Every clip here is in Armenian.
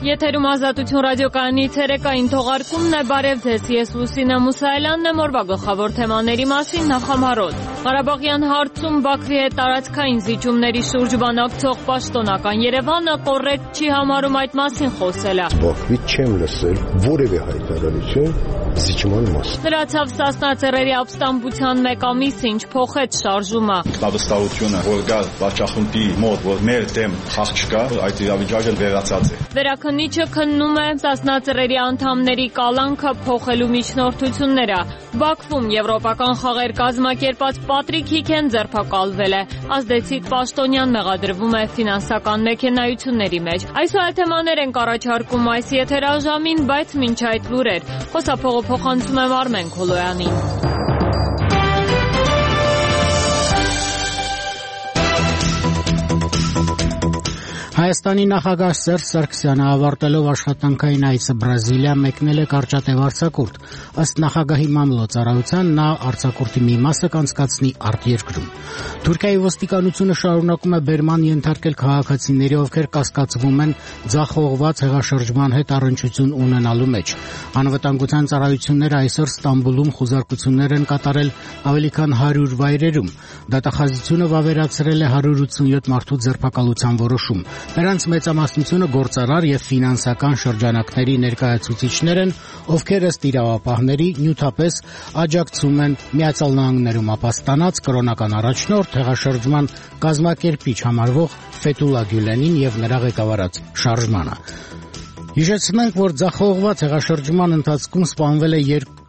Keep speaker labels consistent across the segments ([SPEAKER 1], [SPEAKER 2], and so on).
[SPEAKER 1] Եթերում Ազատություն ռադիոկայանի ցերեկային թողարկումն է, բարև ձեզ, ես Լուսինե Մուսայելյանն եմ, օրվա գլխավոր թեմաների մասին նախամարոտ։ Ղարաբաղյան հարցում Բաքվի հետ տարածքային զիջումների շուրջ բանակցող պաշտոնական Երևանը կոռեկտ չի համարում այդ մասին խոսելը։
[SPEAKER 2] Բաքվից չեմ լսել որևէ հայտարարություն զիջման մասին։
[SPEAKER 1] Լրացավ Սասնա ծռերի ապստամբության 1 ամիս, ինչ փոխեց շարժումը։
[SPEAKER 3] Վստահությունը, որ գա վարչախմբի մոտ, որ մեր դեմ խաղ չկա, այդ իրավիճակը վերացած է։
[SPEAKER 1] Վերաքննիչը քննում է Սասնա ծռերի անդամների կալանքը փոխելու միջնորդությունները։ Բաքվում եվրոպական խաղեր կազմակերպած Պատրիկ Հիքեն ձերբակալվել է։ Ազդեցիկ Պաշտոնյան մեղադրվում է ֆինանսական մեքենայությունների մեջ։ Այսօր թեմաներ ենք առաջարկում այս եթերաժամին, բայց մինչ այդ լուրեր։ Խոսափողը փոխանցում եմ Արմեն Քոլոյանին։
[SPEAKER 4] Հայաստանի նախագահ Սերժ Սարգսյանը ավարտելով աշխատանքային այցը Բրազիլիա մեկնել է կարճատև արձակուրդ։ Ըստ նախագահի մամլոյցարայության նա արձակուրդի մի մասը կանցկացնի արտերկրում։ Թուրքիայի ոստիկանությունը շարունակում է բերման ենթարկել քաղաքացիների, ովքեր կասկածվում են ձախողված հեղաշրջման հետ առնչություն ունենալու մեջ։ Անվտանգության ծառայությունները այսօր Ստամբուլում խուզարկություններ են կատարել ավելի քան 100 վայրերում։ Դատախազությունը վավերացրել է 187 մարդու ձերբակալության որոշում։ Նրանց մեծամասնությունը գործարար եւ ֆինանսական շրջանակների ներկայացուցիչներ են, ովքեր ըստ իրավապահների նյութապես աջակցում են Միացյալ Նահանգներում ապաստանած կրոնական առաջնորդ հեղաշրջման կազմակերպիչ համարվող Ֆեթուլա Գյուլենին եւ նրա ղեկավարած շարժմանը։ Հիշեցնենք, որ ձախողված հեղաշրջման ընթացքում սպանվել է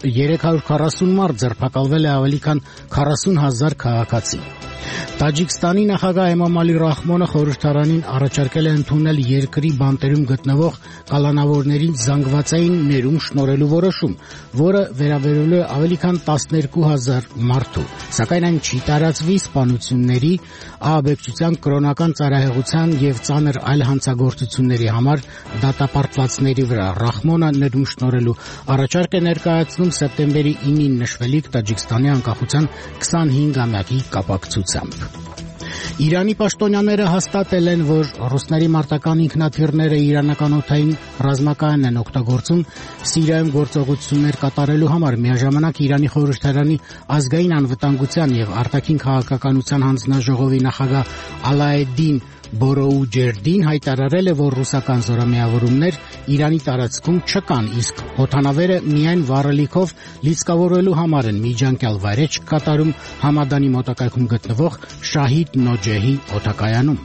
[SPEAKER 4] 340 մարդ, ձերբակալվել է ավելի քան 40,000 քաղաքացի։ Տաջիկստանի նախագահ Էմամալի Ռախմոնը խորհրդարանին առաջարկել է ընդունել երկրի բանտերում գտնվող կալանավորներին զանգվածային ներում շնորհելու որոշում, որը վերաբերելու է ավելի քան 12,000 մարդու։ Սակայն այն չի տարածվի սպանությունների, ահաբեկչության, կրոնական ծառայողության եւ ծանր այլ հանցագործությունների համար դատապարտվածների վրա։ Ռախմոնը ներում շնորհելու առաջարկ է ներկայացնում սեպտեմբերի 9-ին նշվելիք Տաջիկստանի անկախության 25-ամյակի կապակցությամբ։ Իրանի պաշտոնյաները հաստատել են, որ ռուսների մարտական ինքնաթիռները իրանական օդային ռազմակայանն են օգտագործում Սիրիայում գործողություններ կատարելու համար։ Միաժամանակ Իրանի խորհրդարանի ազգային անվտանգության եւ արտաքին քաղաքականության հանձնաժողովի նախագահ Ալաեդդին Բորոուջերդին հայտարարել է, որ ռուսական զորամիավորումներ Իրանի տարածքում չկան, իսկ օդանավերը միայն վառելիքով լիցքավորելու համար են միջանկյալ վայրեջք կատարում Համադանի մոտակայքում գտնվող Շահիդ Նոջեհի օդակայանում։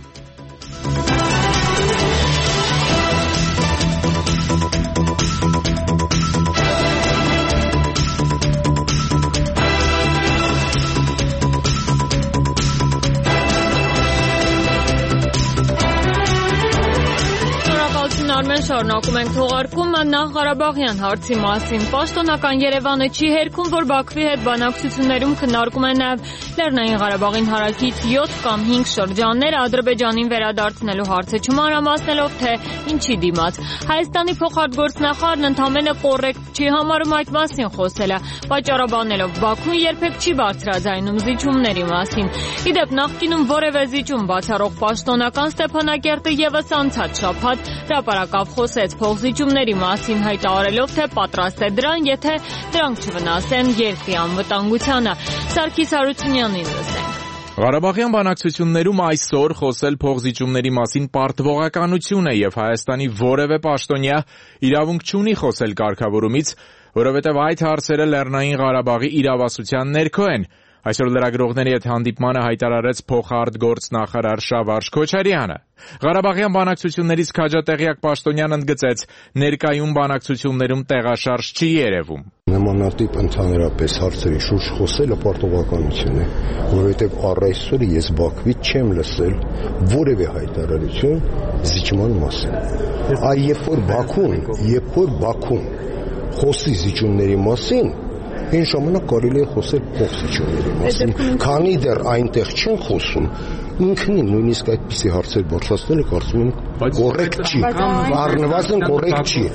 [SPEAKER 1] Շարունակում ենք թողարկումը նախ Ղարաբաղյան հարցի մասին։ Պաշտոնական Երևանը չի հերքում, որ Բաքվի հետ բանակցություններում քննարկում է նաև Լեռնային Ղարաբաղին հարակից 7 կամ 5 շրջաններ Ադրբեջանին վերադարձնելու հարցը, չմանրամասնելով թե ինչի դիմաց։ Հայաստանի փոխարտգործնախարարն ընդամենը կոռեկտ չի համարում այդ մասին խոսելը, պատճառաբանելով Բաքուն երբեք չի բարձրաձայնում զիջումների մասին։ Իդեպ նախկինում որևէ զիջում բացառող պաշտոնական Ստեփանակերտը եւս անցած շաբաթ հրապարակավ խոսեց փոխզիջումների մասին, հայտարարելով, թե պատրաստ է դրան, եթե դրանք չվնասեն երկրի անվտանգությանը։ Սարգիս Հարությունյանին լսենք։
[SPEAKER 5] Ղարաբաղյան բանակցություններում այսօր խոսել փոխզիջումների մասին պարտվողականություն է եւ Հայաստանի որևէ պաշտոնյա իրավունք չունի խոսել կարգավորումից, որովհետեւ այդ հարցերը Լեռնային Ղարաբաղի իրավասության ներքո են։ Այսօր լրագրողների հետ հանդիպմանը հայտարարեց փոխարտգործնախարար Շավարժ Քոչարյանը։ Ղարաբաղյան բանակցություններից քաջատեղյակ Պաշտոնյանն ընդգծեց, ներկայում բանակցություններում տեղաշարժ չի երևում։
[SPEAKER 2] Նմանատիպ ընդհանրապես հարցերի շուրջ խոսելը պարտավորականություն է, որովհետև առ այսօր ես Բաքվից չեմ լսել որևէ հայտարարություն զիջման մասին։ Այ երբ որ Բաքուն խոսի զիջումների մասին, այն ժամանակ կարելի է խոսել փոխզիջումների մասին։ Քանի դեռ այնտեղ չեն խոսում, ինքնին նույնիսկ այդպիսի հարցեր բարձրացնելը կարծում եմ կոռեկտ չի, առնվազն կոռեկտ չի,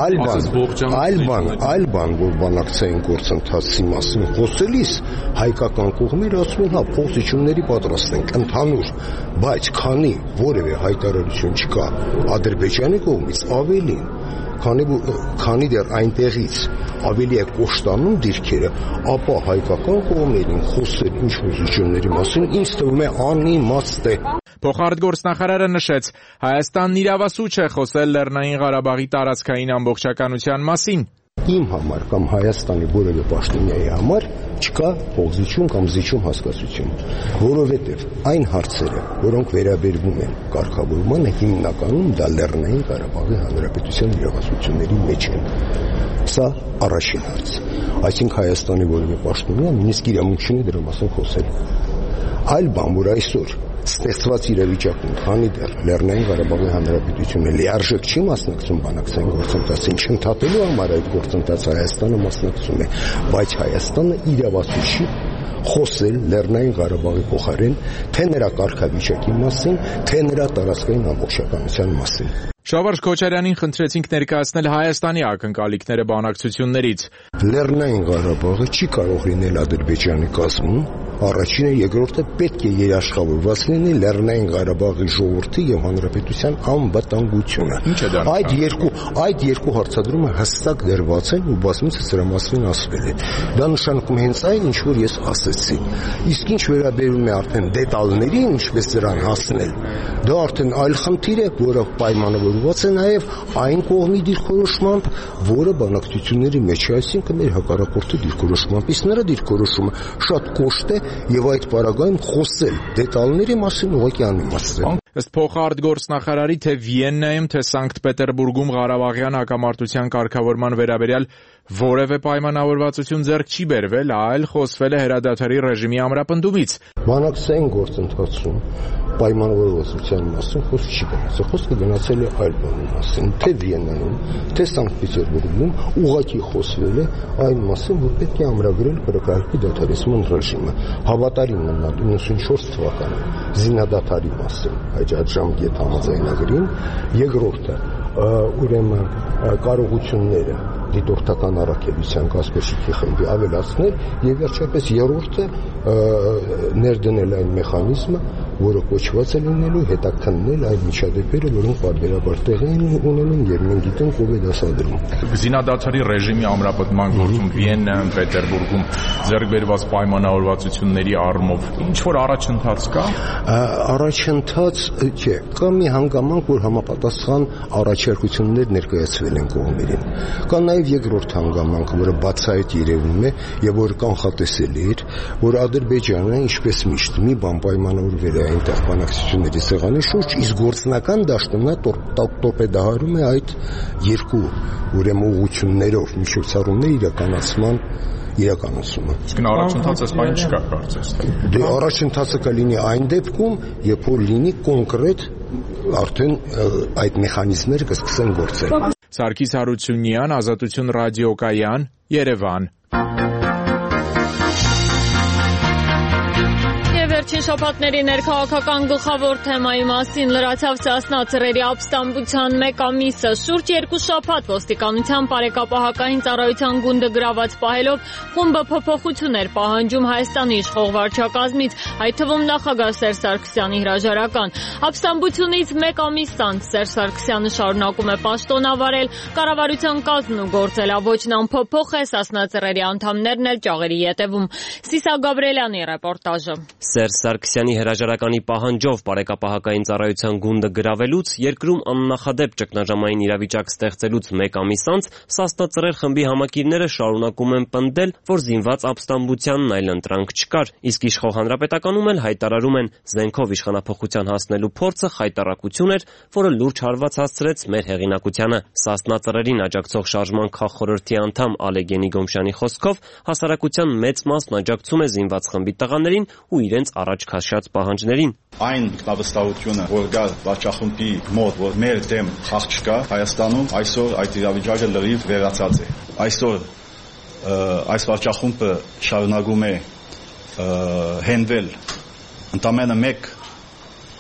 [SPEAKER 2] այլ բան, որ բանակցային գործընթացի մասին խոսելիս հայկական կողմերը ասում են, հա, փոխզիջումների պատրաստ ենք ընդհանուր, բայց քանի որևէ հայտարարություն չկա Ադրբեջանի կողմից, ավելին, քանի դեռ այնտեղից ավելի է կոշտանում դիրքերը, ապա հայկական կողմերին խոսել ինչ-որ զիջումների մասին ինձ թվում է անիմաստ է։
[SPEAKER 5] Փոխարտգործնախարարը նշեց, Հայաստանն իրավասու չէ խոսել Լեռնային Ղարաբաղի տարածքային ամբողջականության մասին։
[SPEAKER 2] Իմ համար կամ Հայաստանի որևէ պաշտոնյայի համար չկա փոխզիջում կամ զիջում հասկացություն, որովհետև այն հարցերը, որոնք վերաբերվում են կարգավորմանը, հիմնականում դա Լեռնային Ղարաբաղի Հանրապետության իրավասությունների մեջ են։ Սա առաջին հարց։ Այսինքն Հայաստանի որևէ պաշտոնյա նույնիսկ իրավունք չունի դրա մասին խոսել։ Այլ բան, որ այսօր ստեղծված իրավիճակում, քանի դեռ Լեռնային Ղարաբաղի Հանրապետությունը լիարժեք չի մասնակցում բանակցային գործընթացին, չընդհատելու համար այդ գործընթացը Հայաստանը մասնակցում է, բայց Հայաստանը իրավասու չի խոսել Լեռնային Ղարաբաղի փոխարեն թե նրա կարգավիճակի մասին, թե նրա տարածքային ամբողջականության մասին։
[SPEAKER 5] Շավարժ Քոչարյանին խնդրեցինք ներկայացնել Հայաստանի ակնկալիքները բանակցություններից։
[SPEAKER 2] Լեռնային Ղարաբաղը չի կարող լինել Ադրբեջանի կազմում, առաջինը, երկրորդը պետք է երաշխավորված լինի Լեռնային Ղարաբաղի ժողովրդի եւ հանրապետության անվտանգությունը։ Այդ երկու հարցադրումը հստակ դրված են ու բազմիցս դրա մասին ասվել է։ Դա նշանակում է հենց այն, ինչ որ ես ասեցի։ Իսկ ինչ վերաբերում է արդեն դետալներին, ինչպես դրան հասնել, դա արդեն այլ խնդիր է, որը պայմանավորված է նաեւ այն կողմի դիրքորոշմամբ, որը բանակցությունների մեջ է, այսինքն մեր հակառակորդի դիրքորոշմամբ։ Իսկ նրա դիրքորոշումը շատ կոշտ է եւ այդ պարագայում խոսել դետալների մասին ուղղակի անիմաստ է։
[SPEAKER 5] Ըստ փոխարտգործնախարարի թե Վիեննայում, թե Սանկտ Պետերբուրգում Ղարաբաղյան հակամարտության կարգավորման վերաբերյալ որևէ պայմանավորվածություն ձեռք չի բերվել, այլ խոսվել է հրադադարի ռեժիմի ամրապնդումից։
[SPEAKER 2] Բանակցային գործընթացում պայմանավորվածության մասին խոսք չի գնացել, խոսքը գնացել է այլ բանի մասին, թե Վիեննայում, թե Սանկտ Պետերբուրգում ուղղակի խոսվել է այն մասին, որ պետք է ամրագրել կրակարկի դադարեցման ռեժիմը։ Հավատարիմ մնալ 94 թվականին զինադադարի մասին այժմգետ համաձայնագրին, երկրորդը ուրեմն կարողությունները դիտորդական առաքելության Կասպերշիկի խմբի ավելացնել եւ վերջապես երրորդը ներդնել այն մեխանիզմը, որը կոչված է լինելու հետաքննել այդ միջադեպերը, որոնք բարբերաբար տեղի են ունենում եւ մենք գիտենք ով է դասադրում։
[SPEAKER 5] Զինադադարի ռեժիմի ամրապնդման գործում Վիեննայում, Պետերբուրգում ձեռք բերված պայմանավորվածությունների առումով ինչ որ առաջընթաց կա։
[SPEAKER 2] Առաջընթաց չէ, կա մի հանգամանք, որ համապատասխան առաջարկություններ ներկայացվել են կողմերին։ Կա նաեւ երկրորդ հանգամանքը, որը բացահայտ երևում է եւ որը կանխատեսելի էր, որ Ադրբեջանը, ինչպես միշտ, մի բան պայմանավորվել է այնտեղ բանակցությունների սեղանի շուրջ, իսկ գործնական դաշտում նա տորպեդահարում է այդ երկու ուրեմն ուղղություններով միջոցառումների իրականացումը։
[SPEAKER 5] Իսկ առաջընթացը սպայն չկա կարծես թե։
[SPEAKER 2] Դե առաջընթացը կլինի այն դեպքում, երբ որ լինի կոնկրետ արդեն այդ մեխանիզմները կսկսեն գործել։
[SPEAKER 5] Սարգիս Հարությունյան, Ազատություն ռադիոկայան, Երևան։
[SPEAKER 1] Վերջին շաբաթների ներքաղաքական գլխավոր թեմայի մասին լրացավ Սասնա ծռերի ապստամբության 1 ամիսը։ Շուրջ 2 շաբաթ ոստիկանության բարեկապահական ծառայության գունդը գրաված պահելով խումբը փոփոխություններ պահանջում Հայաստանի իշխող վարչակազմից, այդ թվում նախագահ Սերժ Սարգսյանի հրաժարական։ Ապստամբությունից 1 ամիս անց Սերժ Սարգսյանը շարունակում է պաշտոնավարել, կառավարության կազմն ու գործելավոճն անփոփոխ է, Սասնա ծռերի անդամներն էլ ճաղերի ետևում։ Սիսա Գաբրելյանի ռեպորտաժը։
[SPEAKER 6] Սերժ Սարգսյանի հրաժարականի պահանջով բարեկապահական ծառայության գունդը գրավելուց, երկրում աննախադեպ ճգնաժամային իրավիճակ ստեղծելուց 1 ամիս անց Սասնա ծռեր խմբի համակիրները շարունակում են պնդել, որ զինված ապստամբությանն այլ ընտրանք չկար, իսկ իշխող հանրապետականում էլ հայտարարում են զենքով իշխանափոխության հասնելու փորձը խայտառակություն էր, որը լուրջ հարված հասցրեց մեր հեղինակությանը։ Սասնա ծռերին աջակցող շարժման քաղխորհրդի անդամ Ալեգենի Գոմշյանի խոսքով հասարակության մեծ մասն աջակցում է զինված խմբի տղաներին ու իրենց առաջ քաշած պահանջներին։
[SPEAKER 3] Այն ինքնավստահությունը, որ գա վարչախմբի մոտ, որ մեր դեմ խաղ չկա Հայաստանում, այսօր այդ իրավիճակը լրիվ վերացած է։ Այսօր այս վարչախումբը շարունակում է հենվել ընդամենը մեկ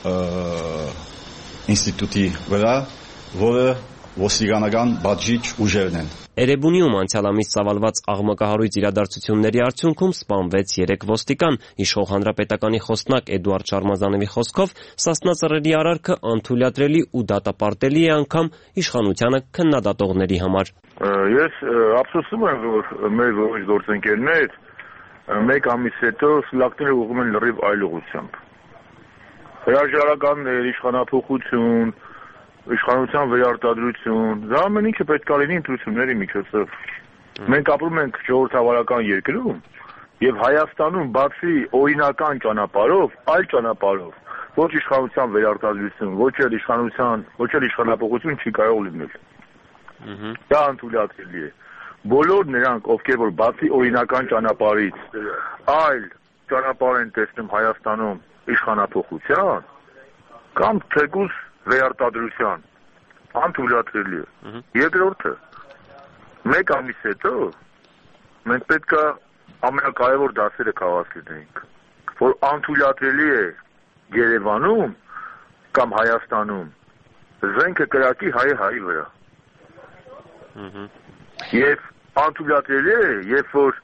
[SPEAKER 3] ինստիտուտի վրա, որը ոստիկանական բաժիչ ուժերն են։
[SPEAKER 6] Էրեբունիում անցյալ ամիս ծավալված աղմկահարույց իրադարձությունների արդյունքում սպանվեց 3 ոստիկան։ Իշխող հանրապետականի խոսնակ Էդուարդ Շարմազանովի խոսքով Սասնա Ծռերի արարքը անթույլատրելի ու դատապարտելի է անգամ իշխանությանը քննադատողների համար։
[SPEAKER 7] Ես ափսոսում եմ, որ մեր որոշ գործընկերներ մեկ ամիս հետո սլակները ուղղում են լրիվ այլ ուղղությամբ։ Հրաժարականներ, իշխանափոխություն, իշխանության վերարտադրություն, դա ամեն ինչը պետք է լինի ընտրությունների միջոցով։ Մենք ապրում ենք ժողովրդավարական երկրում եւ Հայաստանում բացի օրինական ճանապարհով, այլ ճանապարհով ոչ իշխանության վերարտադրություն, ոչ էլ իշխանափոխություն չի կարող լինել։ Դա անթույլատրելի է։ Բոլոր նրանք, ովքեր որ բացի օրինական ճանապարհից այլ ճանապարհ են տեսնում Հայաստանում իշխանափոխության կամ թեկուզ վերարտադրության, անթույլատրելի է։ Երկրորդը, մեկ ամիս հետո մենք պետք է ամենակարևոր դասերը քաղաք լինենք, որ անթույլատրելի է Երևանում կամ Հայաստանում զենքը կրակի հայի վրա։ Եվ անթույլատրելի է, երբ որ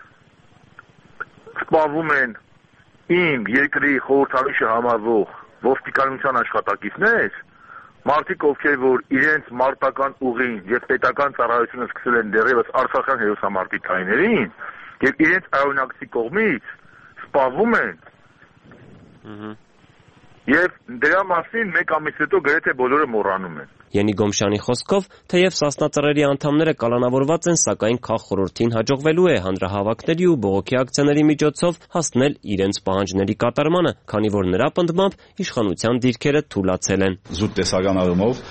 [SPEAKER 7] սպանվում են իմ երկրի խորհրդանիշը համարվող ոստիկանության աշխատակիցներ, մարդիկ, ովքեր որ իրենց մարտական ուղին եւ պետական ծառայությունը սկսել են դեռևս արցախյան հերոսամարտի տարիներին եւ իրենց արօրինակցի կողմից սպանվում են։ Եվ դրա մասին մեկ ամիս հետո գրեթե բոլորը մոռանում են։
[SPEAKER 6] Յենի Գոմշյանի խոսքով, թեև Սասնա Ծռերի անդամները կալանավորված են, սակայն քաղխորհրդին հաջողվելու է հանրահավաքների ու բողոքի ակցիաների միջոցով հասնել իրենց պահանջների կատարմանը, քանի որ նրա պնդմամբ իշխանության դիրքերը թուլացել են։
[SPEAKER 3] Զուտ տեսական առումով,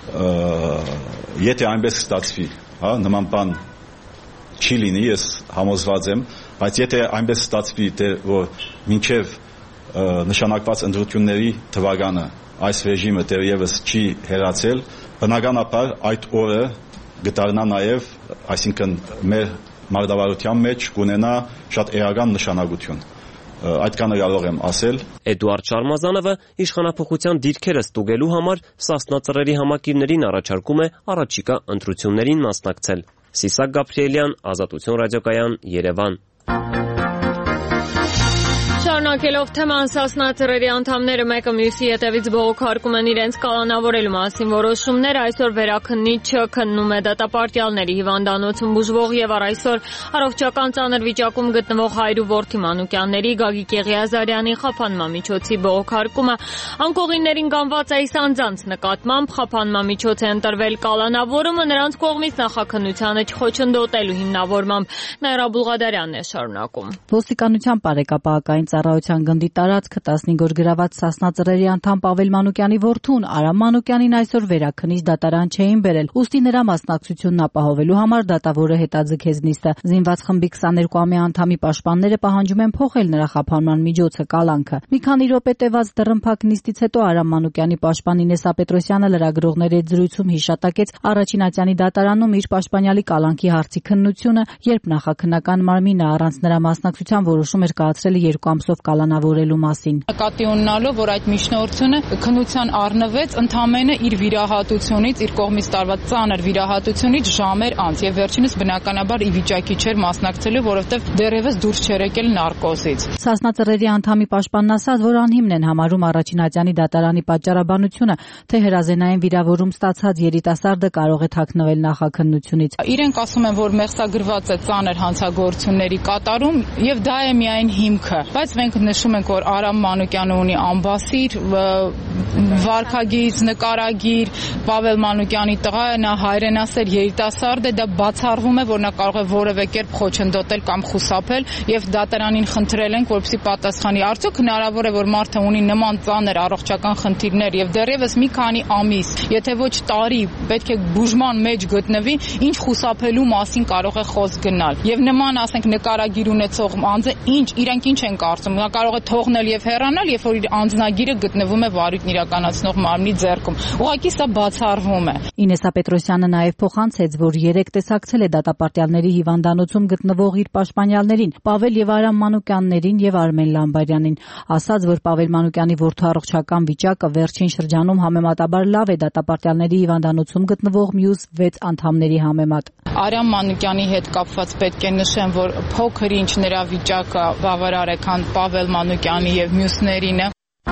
[SPEAKER 3] եթե այնպես ստացվի, նման բան չի լինի, ես համոզված եմ, բայց եթե այնպես ստացվի, որ մինչև նշանակված ընտրությունների թվականը այս ռեժիմը դեռևս չի հեռացել, բնականաբար այդ օրը գտարնա նաև, այսինքն մեր մարտավարության մեջ կունենա շատ էական նշանակություն։ Այդքանը կարող եմ ասել։
[SPEAKER 6] Էդուարդ Շարմազանովը իշխանափոխության դիրքերը ստուգելու համար Սասնա Ծռերի համակիրներին առաջարկում է առաջիկա ընտրություններին մասնակցել։ Սիսակ Գաբրիելյան, Ազատություն ռադիոկայան, Երևան։
[SPEAKER 1] Շարունակելով թեման, Սասնա Ծռերի անդամները մեկը մյուսի հետևից բողոքարկում են իրենց կալանավորելու մասին որոշումներ, այսօր վերաքննիչը քննում է դատապարտյալների հիվանդանոցում բուժվող եւ առայսօր առողջական ծանր վիճակում գտնվող հայր ու որդի Մանուկյանների Գագիկ Եղիազարյանի խափանման միջոցի բողոքարկումը անկողիններին կանված է անձանց նկատմամբ, խափանման միջոց է ընտրվել կալանավորումը նրանց կողմից նախաքննությանը չխոչընդոտելու հիմնավորմամբ։ Նաիրա Բուլղադարյանն է շարունակում։
[SPEAKER 8] Ոստիկանության բարեկապահական ծառայության գնդի տարածքը 15 օր գրաված Սասնա Ծռերի անդամ Պավել Մանուկյանի որդուն Արամ Մանուկյանին այսօր վերաքննիչ դատարան չէին բերել, ուստի նրա մասնակցությունն ապահովելու համար դատավորը հետաձգեց նիստը։ Զինված խմբի 22-ամյա անդամի պաշտպանները պահանջում են փոխել նրա խափանման միջոցը կալանքը։ Մի քանի րոպե տևած դռնփակ նիստից հետո Արամ Մանուկյանի պաշտպան Ինեսա Պետրոսյանը լրագրողների հետ զրույցում հիշատակեց Առաջինատյանի դատարանում իր պաշտպանյալի կալանքի հարցի քննությունը, երբ նախաքննական մարմինը առանց նրա մասնակցության որոշում էր կայացրել 2 ամսով կալանավորելու մասին։
[SPEAKER 9] Նկատի ունենալով, որ այդ միջնորդությունը քննության առնվեց ընդամենը իր վիրահատությունից, իր կողմից տարված ծանր վիրահատությունից ժամեր անց եւ վերջինս բնականաբար ի վիճակի չէր մասնակցելու, որովհետեւ դեռևս դուրս չէր եկել նարկոզից։
[SPEAKER 8] Սասնա Ծռերի անդամի պաշտպանն ասաց, որ անհիմն են համարում Առաջինատյանի դատարանի պատճառաբանությունը, թե հրազենային վիրավորում ստացած երիտասարդը կարող է թաքնվել նախաքննությունից։
[SPEAKER 9] Իրենք ասում են, որ մեղսագրված է ծանր հանցագործությունների կատարում եւ դա է միայն հիմքը, բայց մենք նշում ենք, որ Արամ Մանուկյանը ունի ամբասիր, վարքագիծ, նկարագիր, Պավել Մանուկյանի տղա է, նա հայրենասեր երիտասարդ է, դա բացառվում է, որ նա կարող է որևէ կերպ խոչընդոտել կամ խուսափել եւ դատարանին խնդրել ենք, որպեսզի պատասխանի։ Արդյոք հնարավոր է, որ մարդը ունի նման ծանր առողջական խնդիրներ եւ դեռևս մի քանի ամիս, եթե ոչ տարի, պետք է բուժման մեջ գտնվի, ինչ խուսափելու մասին կարող է խոսք գնալ։ Եվ նման, ասենք, նկարագիր ունեցող անձը իրենք ինչ են կարծում, նա նա կարող է թողնել եւ հեռանալ, երբ որ իր անձնագիրը գտնվում է վարույթն իրականացնող մարմնի ձեռքում։ Ուղղակի սա բացառվում է։
[SPEAKER 8] Ինեսա Պետրոսյանը նաև փոխանցեց, որ 3 տեսակցել է դատապարտյալների հիվանդանոցում գտնվող իր պաշտպանյալներին՝ Պավել եւ Արամ Մանուկյաններին եւ Արմեն Լամբարյանին, ասաց, որ Պավել Մանուկյանի որդու առողջական վիճակը վերջին շրջանում համեմատաբար լավ է դատապարտյալների հիվանդանոցում գտնվող մյուս 6 անդամների համեմատ։
[SPEAKER 9] Արամ Մանուկյանի հետ կապված պետք է նշեմ, որ փոքր ինչ նրա վիճակը բավարար է, քան Պավել Մանուկյանի եւ մյուսներինը։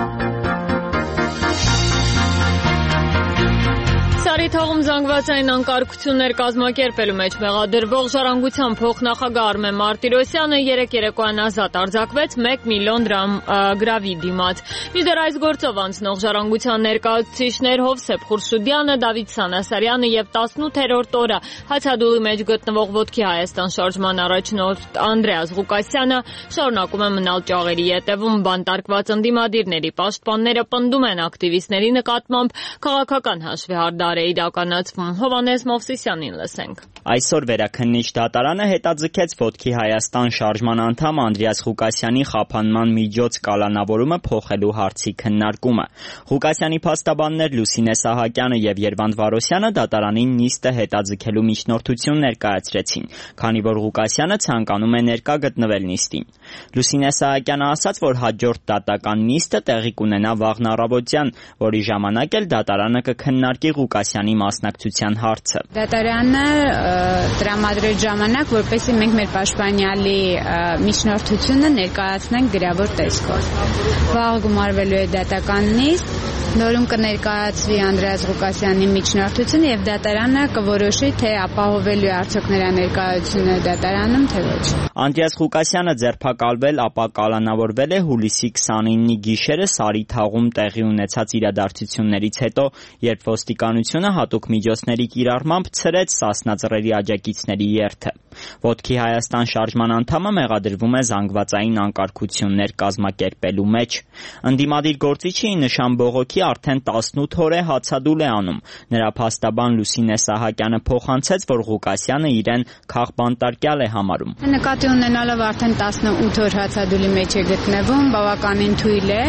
[SPEAKER 1] Սարիթաղում զանգվածային անկարգություններ կազմակերպելու մեջ մեղադրվող Ժառանգության փոխնախագահ Արմեն Մարտիրոսյանը երեկոյան ազատ արձակվեց 1 միլիոն դրամ գրավի դիմաց։ Մինչդեռ այս գործով անցնող Ժառանգության ներկայացուցիչներ Հովսեփ Խուրշուդյանը, Դավիթ Սանասարյանը եւ 18-րդ օրը հացադուլի մեջ գտնվող Ոտքի Հայաստան շարժման առաջնորդ Անդրեաս Ղուկասյանը շարունակում են մնալ ճաղերի ետևում։ Բանտարկված ընդդիմադիրների պաշտպանները պնդում են ակտիվիստների նկատմամբ քաղաքական հաշվեհարդար է իրականացվում։ Հովանես Մովսիսյանին լսենք։
[SPEAKER 10] Այսօր Վերաքննիչ դատարանը հետաձգեց Ոտքի Հայաստան շարժման անդամ Անդրեաս Ղուկասյանի խափանման միջոց կալանավորումը փոխելու հարցի քննարկումը։ Ղուկասյանի փաստաբաններ Լուսինե Սահակյանը եւ Երվանդ Վարոսյանը դատարանին նիստը հետաձգելու միջնորդություն ներկայացրեցին, քանի որ Ղուկասյանը ցանկանում է ներկա գտնվել նիստին։ Լուսինե Սահակյանը ասաց, որ հաջորդ դատական նիստը տեղի կունենա վաղն առավոտյան, որի ժամանակ էլ դատարանը կքննարկի Ղուկասյանի մասնակցության հարցը։
[SPEAKER 11] Դատարանը տրամադրեց ժամանակ, որպեսզի մենք մեր պաշտպանյալի միջնորդությունը ներկայացնենք գրավոր տեսքով։ Վաղ գումարվելու է դատական նիստ, որում կներկայացվի Անդրեաս Ղուկասյանի միջնորդությունը եւ դատարանը կորոշի, թե ապահովելու է արդյոք նրա ներկայությունը դատարանում, թե ոչ։
[SPEAKER 10] Անդրեաս Ղուկասյանը ձերբակալվել, ապա կալանավորվել է հուլիսի 29-ի գիշերը Սարիթաղում տեղի ունեցած իրադարձություններից հետո, երբ ոստիկանությունը հատուկ միջոցների կիրառմամբ ցրեց Սասնա Ծռերի աջակիցների երթը։ Ոտքի Հայաստան շարժման անդամը մեղադրվում է զանգվածային անկարգություններ կազմակերպելու մեջ։ Ընդդիմադիր գործիչը ի նշան բողոքի արդեն 18 օր է հացադուլ է անում։ Նրա փաստաբան Լուսինե Սահակյանը փոխանցեց, որ Ղուկասյանը իրեն քաղբանտարկյալ է համարում։
[SPEAKER 11] Նկատի ունենալով արդեն 18 օր հացադուլի մեջ է գտնվում, բավականին թույլ է։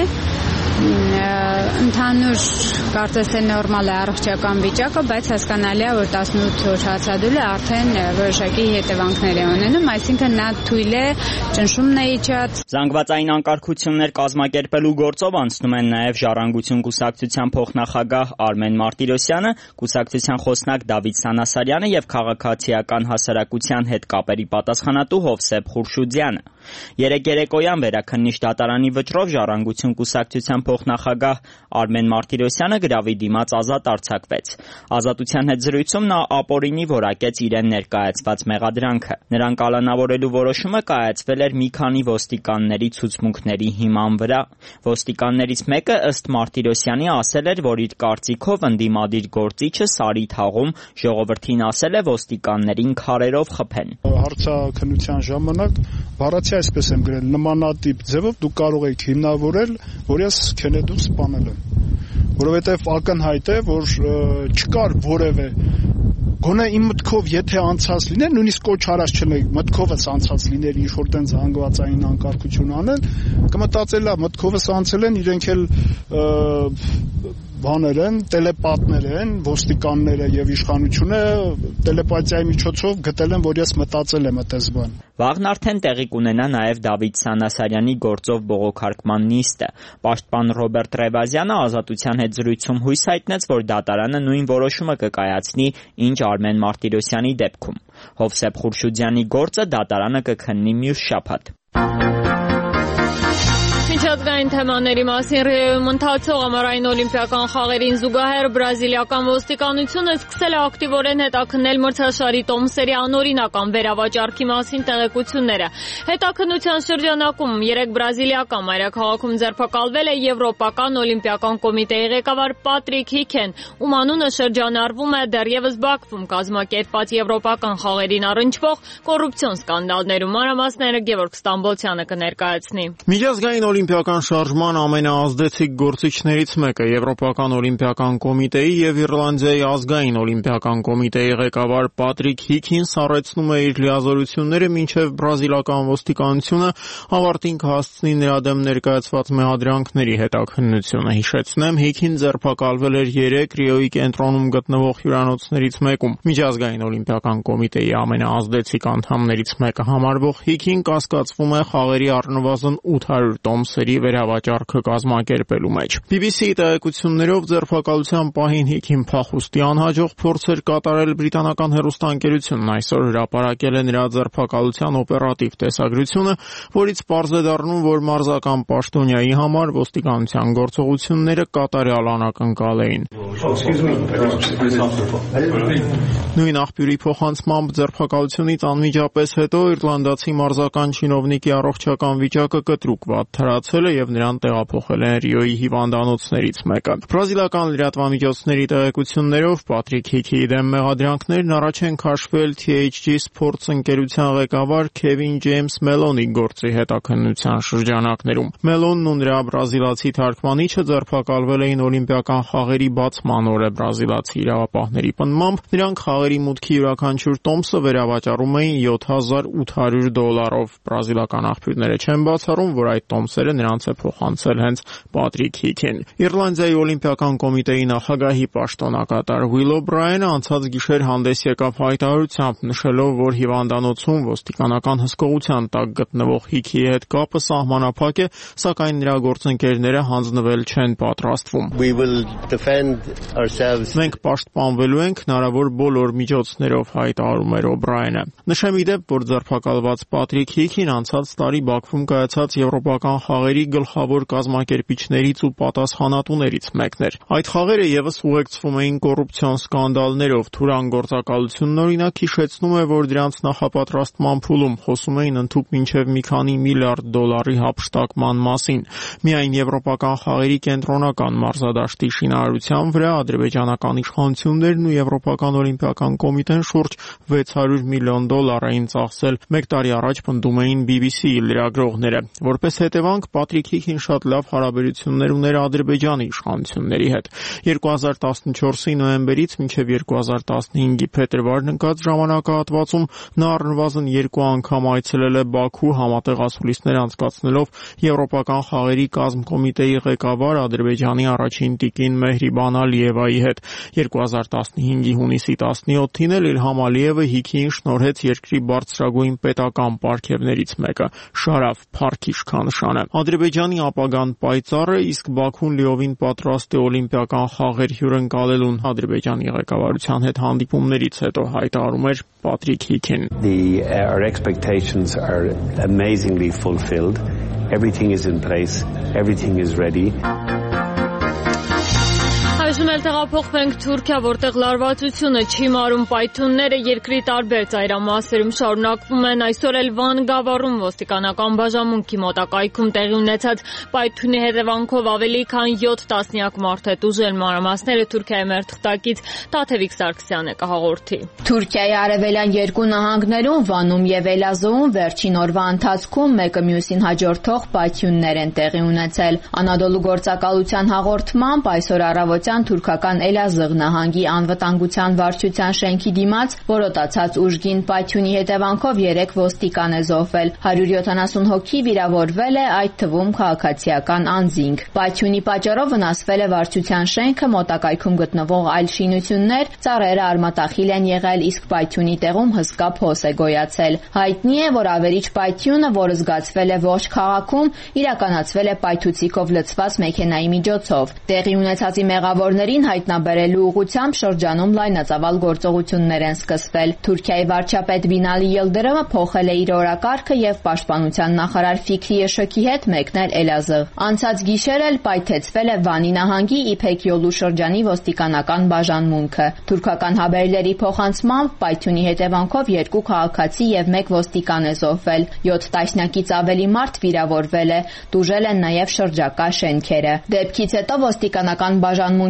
[SPEAKER 11] Ընդհանուր կարծես թե նորմալ է առողջական վիճակը, բայց հասկանալի է, որ 18 օր հացադուլը արդեն որոշակի հետևանքներ է ունենում, այսինքն նա թույլ է, ճնշումն է իջած։
[SPEAKER 10] Զանգվածային անկարգություններ կազմակերպելու գործով անցնում են նաև Ժառանգություն կուսակցության փոխնախագահ Արմեն Մարտիրոսյանը, կուսակցության խոսնակ Դավիթ Սանասարյանը եւ քաղաքացիական հասարակության հետ կապերի պատասխանատու Հովսեփ Խուրշուդյանը։ Երեկոյան Վերաքննիչ դատարանի վճռով Ժառանգություն կուսակցության փոխնախագահ Արմեն Մարտիրոսյանը գրավի դիմաց ազատ արձակվեց։ Ազատության հետ զրույցում նա ապօրինի որակեց իրեն ներկայացված մեղադրանքը։ Նրան կալանավորելու որոշումը կայացվել էր մի քանի ոստիկանների ցուցմունքների հիման վրա։ Ոստիկաններից մեկը ըստ Մարտիրոսյանի ասել էր, որ իր կարծիքով ընդդիմադիր գործիչը Սարիթաղում ժողովրդին ասել է ոստիկաններին քարերով խփեն։
[SPEAKER 12] Հարցաքննության ժամանակ բառացի այսպես եմ գրել, նմանատիպ ձևով դուք կարող եք հիմնավորել, որ ես Քենեդուն սպանել եմ, որովհետև ակնհայտ է, որ չկար որևէ գոնե իմ մտքով եթե անցած լիներ, նույնիսկ կոչ հարած չլինի, մտքովս անցած լիներ ինչ-որ տենց զանգվածային անկարգություն անել, կմտածելա մտքովս անցել են, իրենք էլ բաներ են, տելեպատներ են, ոստիկանները եւ իշխանությունը տելեպաթիայի միջոցով գտել են, որ ես մտածել եմ այդպես բան։
[SPEAKER 10] Վաղն արդեն տեղի կունենա նաև Դավիթ Սանասարյանի գործով բողոքարկման նիստը։ Պաշտպան Ռոբերտ Ռևազյանը Ազատության հետ զրույցում հույս հայտնեց, որ դատարանը նույն որոշումը կկայացնի, ինչ Արմեն Մարտիրոսյանի դեպքում։ Հովսեփ Խուրշուդյանի գործը դատարանը կքննի մյուս շաբաթ։
[SPEAKER 1] Միջազգային թեմաների մասին Ռիոյում ընթացող ամառային օլիմպիական խաղերին զուգահեռ բրազիլիական ոստիկանությունը սկսել է ակտիվորեն հետաքննել մրցաշարի տոմսերի անօրինական վերավաճառքի մասին տեղեկությունները։ Հետաքննության շրջանակում 3 բրազիլիական մայրաքաղաքում ձերբակալվել է Եվրոպական օլիմպիական կոմիտեի ղեկավար Պատրիկ Հիքեն, ում անունը շրջանառվում է դեռևս Բաքվում կազմակերպված Եվրոպական խաղերին առնչվող կոռուպցիոն սկանդալներում։ Մանրամասները Գևորգ Ստամբոլցյանը կներկայացնի։
[SPEAKER 13] Միջազգային օլիմպիական շարժման ամենաազդեցիկ գործիչներից մեկը Եվրոպական օլիմպիական կոմիտեի եւ Իռլանդիայի ազգային օլիմպիական կոմիտեի ղեկավար Պատրիկ Հիքինս առեցնում է իր լիազորությունները մինչեւ բրազիլական ոստիկանությունը ավարտին կհասցնի նրա դեմ ներկայացված մեղադրանքների հետաքննությունը։ Հիշեցնեմ, Հիքին ձերբակալվել էր 3 Ռիոյի կենտրոնում գտնվող հյուրանոցներից մեկում։ Միջազգային օլիմպիական կոմիտեի ամենաազդեցիկ անդամներից մեկը համարվող Հիքին կասկածվում է խաղերի առնվազն 800 տոմսերի վերավաճառքը կազմակերպելու մեջ։ BBC-ի տեղեկություններով ձերբակալության պահին Հիքին փախուստի անհաջող փորձ էր կատարել բրիտանական հեռուստաընկերությունն այսօր հրապարակել է նրա ձերբակալության օպերատիվ տեսագրությունը, որից պարզ է դառնում, որ մարզական պաշտոնյայի համար ոստիկանության գործողությունները կատարյալ անակնկալ էին։ Նույն աղբյուրի փոխանցմամբ ձերբակալությունից անմիջապես հետո իռլանդացի մարզական չինովնիկի առողջական վիճակը կտրուկ վատթարացել է եւ նրան տեղափոխել են Ռիոյի հիվանդանոցներից մեկը։ Բրազիլական լրատվամիջոցների տեղեկություններով Պատրիկ Հիքիի դեմ մեղադրանքներն առաջ են քաշվել THG Sports ընկերության ղեկավար Քևին Ջեյմս Մելոնի գործի հետաքննության շրջանակներում։ Մելոնն ու նրա բրազիլացի թարգմանիչը ձերբակալվել էին օլիմպիական խաղերի բացման օրը բրազիլացի իրավապահների պնդմամբ նրանք խաղերի մուտքի յուրաքանչյուր տոմսը վերավաճառում էին $7,800։ Բրազիլական աղբյուրները չեն բացառում, որ այդ տոմսերը նրանց է փոխանցել հենց Պատրիկ Հիքին։ Իռլանդիայի օլիմպիական կոմիտեի նախագահի պաշտոնակատար Will O'Brien-ը անցած գիշեր հանդես եկավ հայտարարությամբ, նշելով, որ հիվանդանոցում ոստիկանական հսկողության տակ գտնվող Հիքիի հետ կապը սահմանափակ է, սակայն նրա գործընկերները հանձնվել չեն պատրաստվում։ Մենք պաշտպանվելու ենք հնարավոր բոլոր միջոցներով, հայտարարում էր O'Brien-ը։ Նշեմ ի դեպ, որ ձերբակալված Պատրիկ Հիքին անցած տարի Բաքվում կայացած եվրոպական խաղերի գլխավոր կազմակերպիչներից ու պատասխանատուներից մեկն էր։ Այդ խաղերը եւս ուղեկցվում էին կոռուպցիոն սկանդալներով։ Թուրան գործակալությունն օրինակ հիշեցնում է, որ դրանց նախապատրաստման փուլում խոսում էին ընդհուպ մինչև մի քանի միլիարդ դոլարի հափշտակման մասին։ Միայն եվրոպական խաղերի կենտրոնական մարզադաշտի շինարարության վրա ադրբեջանական իշխանություններն ու Եվրոպական օլիմպիական կոմիտեն շուրջ $600 միլիոն էին ծախսել։ Մեկ տարի առաջ պնդում էին BBC-ի լրագրողները։ Որպես հետևանք Պատրիկ Հիքին շատ լավ հարաբերություններ ուներ Ադրբեջանի իշխանությունների հետ։ 2014-ի նոյեմբերից մինչև 2015-ի փետրվարն ընկած ժամանակահատվածում նա առնվազն 2 անգամ այցելել է Բաքու համատեղ ասուլիսներ անցկացնելով Եվրոպական խաղերի կազմկոմիտեի ղեկավար Ադրբեջանի առաջին տիկին Մեհրիբան Ալիևայի հետ։ 2015-ի հունիսի 17-ին էլ Իլհամ Ալիևը Հիքիին շնորհեց երկրի բարձրագույն պետական պարգևներից մեկը՝ Շարաֆ փառք իշխանշանը։ Ադրբեջանի ապագան պայծառ է, իսկ Բաքուն լիովին պատրաստ է օլիմպիական խաղեր հյուրընկալելուն, Ադրբեջանի ղեկավարության հետ հանդիպումներից հետո հայտարարում էր Պատրիկ Հիքին։
[SPEAKER 14] Our expectations are amazingly fulfilled. Everything is in place. Everything is ready.
[SPEAKER 1] Այժմ էլ տեղափոխվենք Թուրքիա, որտեղ լարվածությունը չի մարում պայթյունները երկրի տարբեր ծայրամասերում շարունակվում են։ Այսօր էլ Վան գավառում ոստիկանական բաժանմունքի մոտակայքում տեղի ունեցած պայթյունի հետևանքով ավելի քան 7 տասնյակ մարդ է տուժել։ Մանրամասները Թուրքիայի մեր թղթակից Տաթևիկ Սարգսյանը կհաղորդի։
[SPEAKER 15] Թուրքիայի արևելյան երկու նահանգներում Վանում եւ Էլազığում վերջին օրվա ընթացքում մեկը մյուսին հաջորդող պայթյուններ են տեղի ունեցել։ Անադոլու գործակալության հաղորդմամբ այսօր առավոտյան թուրքական Էլազığ նահանգի անվտանգության վարչության շենքի դիմաց որոտացած ուժգին պայթյունի հետևանքով 3 ոստիկան է զոհվել, 170 հոգի վիրավորվել է, այդ թվում քաղաքացիական անձինք։ Պայթյունի պատճառով վնասվել է վարչության շենքը, մոտակայքում գտնվող այլ շինություններ, ծառերը արմատախիլ են եղել, իսկ պայթյունի տեղում հսկա փոս է գոյացել։ Հայտնի է, որ ավերիչ պայթյունը, որը զգացվել է ողջ քաղաքում, իրականացվել է պայթուցիկով լցված մեքենայի միջոցով։ Տեղի ունեցածի մեղավորներին հայտնաբերելու ուղղությամբ շրջանում լայնածավալ գործողություններ են սկսվել։ Թուրքիայի վարչապետ Բինալի Ելդրոմը փոխել է իր օրակարգը եւ պաշտպանության նախարար Ֆիքրի Էշոքի հետ մեկնել Էլազığ։ Անցած գիշեր էլ պայթեցվել է Վանի նահանգի Իփեքյոլու շրջանի ոստիկանական բաժանմունքը։ Թուրքական հաբերների փոխանցմամբ պայթյունի հետևանքով 2 քաղաքացի եւ 1 ոստիկան է զոհվել, 7 տասնյակից ավելի մարդ վիրավորվել է, տուժել են նաեւ շրջակա շենքերը։ Դեպքից հետո ոստիկանական բաժանմունքի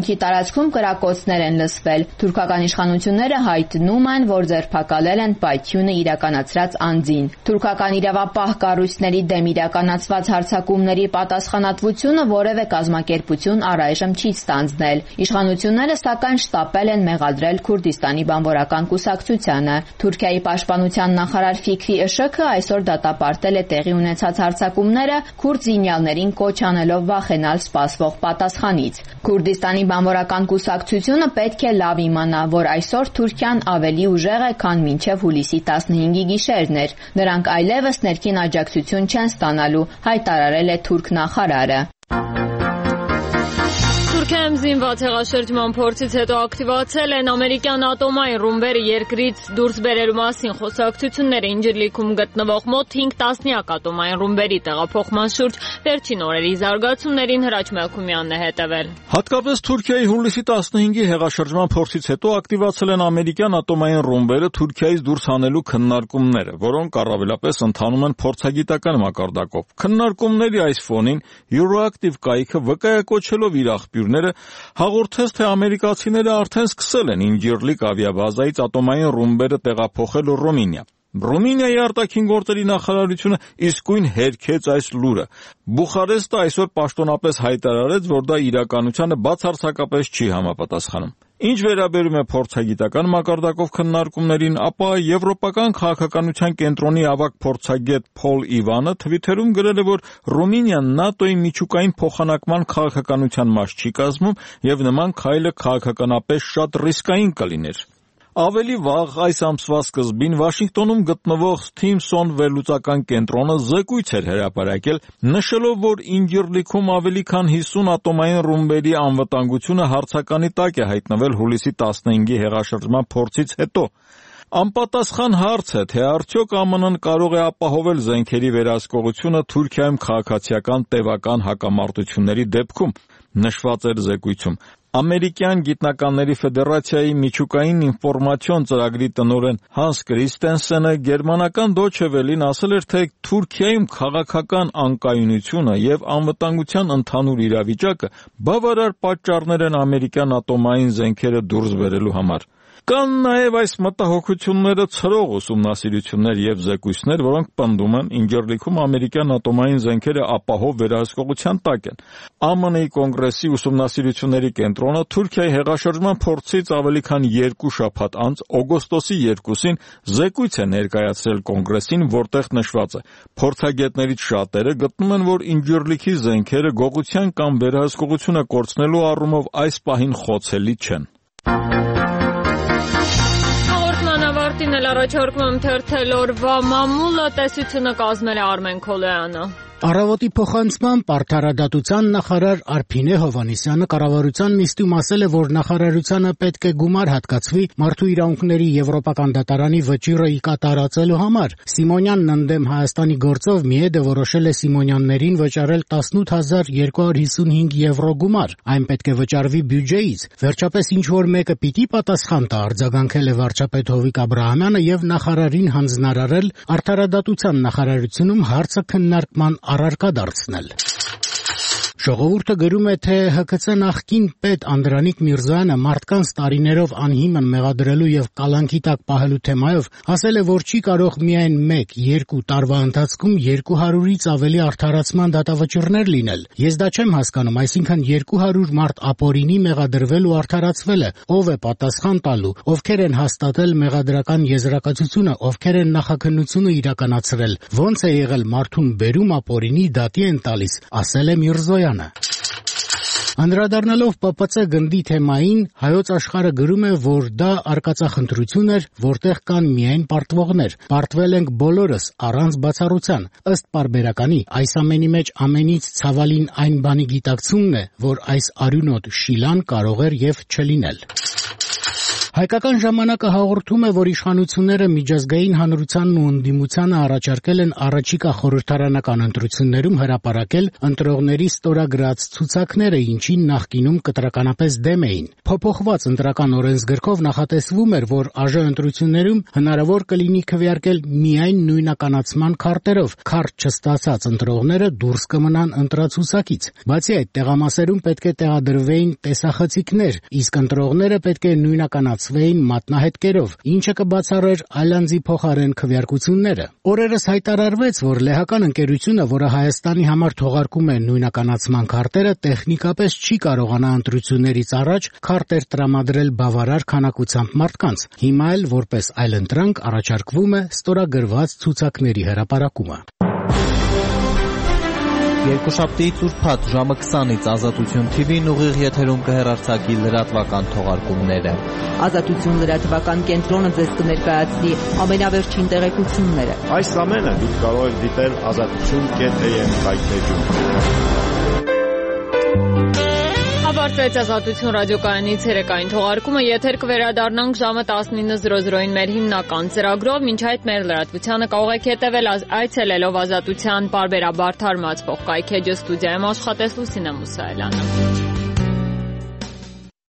[SPEAKER 15] շրջանքի տարածքում կրակոցներ են լսվել։ Թուրքական իշխանությունները հայտնում են, որ ձերբակալել են պայթյունը իրականացրած անձին։ Թուրքական իրավապահ կառույցների դեմ իրականացված հարձակումների պատասխանատվությունը որևէ կազմակերպություն առայժմ չի ստանձնել։ Իշխանությունները սակայն շտապել են մեղադրել Քուրդիստանի բանվորական կուսակցությանը։ Թուրքիայի պաշտպանության նախարար Ֆիքրի Ըշըքը այսօր դատապարտել է տեղի ունեցած հարձակումները, քուրդ զինյալներին կոչ անելով վախենալ սպասվող պատասխանից։ Քուրդիստանի բանվորական կուսակցությունը պետք է լավ իմանա, որ այսօր Թուրքիան ավելի ուժեղ է, քան մինչև հուլիսի 15-ի գիշերն էր։ Նրանք այլևս ներքին աջակցություն չեն ստանալու, հայտարարել է թուրք նախարարը։
[SPEAKER 1] Թուրքիայում զինված հեղաշրջման փորձից հետո ակտիվացել են ամերիկյան ատոմային ռումբերը երկրից դուրս բերելու մասին խոսակցությունները Ինջիրլիքում գտնվող մոտ 5 տասնյակ ատոմային ռումբերի տեղափոխման շուրջ վերջին օրերի զարգացումներին Հրաչ Մելքումյանն է հետևել։
[SPEAKER 16] Հատկապես Թուրքիայի հուլիսի 15-ի հեղաշրջման փորձից հետո ակտիվացել են ամերիկյան ատոմային ռումբերը Թուրքիայից դուրս հանելու քննարկումները, որոնք առավելապես ընթանում են փորձագիտական մակարդակով։ Քննարկումների այս ֆոնին Euroactiv կայքը վկայակոչելով իր աղբյուրները հաղորդեց, թե ամերիկացիները արդեն սկսել են Ինջիրլիկ ավիաբազայից ատոմային ռումբերը տեղափոխել Ռումինիա։ Ռումինիայի արտաքին գործերի նախարարությունը իսկույն հերքեց այս լուրը։ Բուխարեստը այսօր պաշտոնապես հայտարարեց, որ դա իրականությանը բացարձակապես չի համապատասխանում։ Ինչ վերաբերում է փորձագիտական մակարդակով քննարկումներին, ապա Եվրոպական քաղաքականության կենտրոնի ավագ փորձագետ Փոլ Իվանը Թվիթերում գրել է, որ Ռումինիան ՆԱՏՕ-ի միջուկային փոխանակման քաղաքականության մաս չի կազմում եւ նման քայլը քաղաքականապես շատ ռիսկային կլիներ։ Ավելի վաղ այս ամսվա սկզբին Վաշինգտոնում գտնվող Stimson վերլուծական կենտրոնը զեկույց էր հրապարակել, նշելով, որ Ինջիրլիքում ավելի քան 50 ատոմային ռումբերի անվտանգությունը հարցականի տակ է հայտնվել հուլիսի 15-ի հեղաշրջման փորձից հետո։ Անպատասխան հարց է, թե արդյոք ԱՄՆ-ն կարող է ապահովել զենքերի վերահսկողությունը Թուրքիայում քաղաքացիական տևական հակամարտությունների դեպքում, նշված էր զեկույցում։ Ամերիկյան գիտնականների ֆեդերացիայի միջուկային ինֆորմացիոն ծրագրի տնօրեն Հանս Կրիստենսենը գերմանական Deutsche Welle-ին ասել էր, թե Թուրքիայում քաղաքական անկայունությունը եւ անվտանգության ընդհանուր իրավիճակը բավարար պատճառներ են ամերիկյան ատոմային զենքերը դուրս բերելու համար։ Կան նաև այս մտահոգությունները ցրող ուսումնասիրություններ եւ զեկույցներ, որոնք պնդում են Ինջիրլիքում ամերիկյան ատոմային զենքերը ապահով վերահսկողության տակ են։ ԱՄՆ-ի կոնգրեսի ուսումնասիրությունների կենտրոնը Թուրքիայի հեղաշրջման փորձից ավելի քան 2 շաբաթ անց օգոստոսի 2-ին զեկույց է ներկայացրել կոնգրեսին, որտեղ նշված է. փորձագետներից շատերը գտնում են, որ Ինջիրլիքի զենքերը գողության կամ վերահսկողությունը կորցնելու առումով այս պահին խոցելի չեն։
[SPEAKER 1] Առաջարկում եմ թերթել օրվա մամուլը, տեսությունը կազմել է Արմեն Քոլոյանը։
[SPEAKER 4] Առավոտի փոխանցմամբ արդարադատության նախարար Արփինե Հովհաննիսյանը կառավարության նիստում ասել է, որ նախարարությանը պետք է գումար հատկացվի մարդու իրավունքների եվրոպական դատարանի վճիռը կատարածելու համար։ Սիմոնյանն ընդդեմ Հայաստանի գործով ՄԻԵԴ-ը որոշել է Սիմոնյաններին վճարել 18255 եվրո գումար։ Այն պետք է վճարվի բյուջեից։ Վերջապես ինչ որ մեկը պիտի պատասխան տա, արձագանքել է վարչապետ Հովիկ Աբրահամյանը եւ նախարարին հանձնարարել արդարադատության նախարարությունում հարցը քննարկման առարկա դարձնել։ Ժողովուրդը գրում է, թե ՀՔՑ նախկին պետ Անդրանիկ Միրզոյանը մարդկանց տարիներով անհիմն մեղադրելու եւ կալանքի տակ պահելու թեմայով ասել է, որ չի կարող միայն 1-2 տարվա ընթացքում 200-ից ավելի արդարացման դատավճիռներ լինել։ Ես դա չեմ հասկանում, այսինքն 200 մարդ ապօրինի մեղադրվել ու արդարացվել է, ով է պատասխան տալու, ովքեր են հաստատել մեղադրական եզրակացությունը, ովքեր են նախաքննությունը իրականացրել, ոնց է եղել մարդուն բերում ապօրինի դատի են տալիս, ասել է Միրզոյանը։ Անդրադառնալով ՊՊՑ գնդի թեմային, Հայոց աշխարհը գրում է, որ դա արկածախնդրություն էր, որտեղ կան միայն պարտվողներ։ Պարտվել ենք բոլորս առանց բացառության։ Ըստ պարբերականի, այս ամենի մեջ ամենից ցավալին այն բանի գիտակցումն է, որ այս արյունոտ շիլան կարող էր եւ չլինել։ Հայկական ժամանակը հաղորդում է, որ իշխանությունները միջազգային հանրությանն ու ընդդիմությանը առաջարկել են առաջիկա խորհրդարանական ընտրություններում հրապարակել ընտրողների ստորագրած ցուցակները, ինչին նախկինում կտրականապես դեմ էին։ Փոփոխված ընտրական օրենսգրքով նախատեսվում էր, որ ԱԺ ընտրություններում հնարավոր կլինի քվեարկել միայն նույնականացման քարտերով, քարտ չստացած ընտրողները դուրս կմնան ընտրացուցակից։ Բացի այդ, տեղամասերում պետք է տեղադրվեին տեսախցիկներ, իսկ ընտրողները պետք է նույնականացվեին մատնահետքերով, ինչը կբացառեր այլանձի փոխարեն քվեարկությունները։ Օրերս հայտարարվեց, որ լեհական ընկերությունը, որը Հայաստանի համար թողարկում է նույնականացման քարտերը, տեխնիկապես չի կարողանա ընտրություններից առաջ քարտեր տրամադրել բավարար քանակությամբ մարդկանց։ Հիմա էլ որպես այլընտրանք առաջարկվում է ստորագրված ցուցակների հրապարակումը։
[SPEAKER 17] Երկուշաբթիից ուրբաթ ժամը 20-ից Ազատություն TV-ն ուղիղ եթերում կհեռարձակի լրատվական թողարկումները։
[SPEAKER 18] Ազատություն լրատվական կենտրոնը ձեզ կներկայացնի ամենավերջին տեղեկությունները։
[SPEAKER 19] Այս ամենը դուք կարող եք դիտել azatutun.am կայքէջում։
[SPEAKER 1] Ավարտվեց Ազատություն ռադիոկայանից երեկային թողարկումը, եթեր կվերադառնանք ժամը 19:00-ին մեր հիմնական ծրագրով, մինչ այդ մեր լրատվությանը կարող եք հետևել այցելելով Ազատության պարբերաբար թարմացվող կայքէջը։ Ստուդիայում աշխատեց Լուսինե Մուսայելյանը։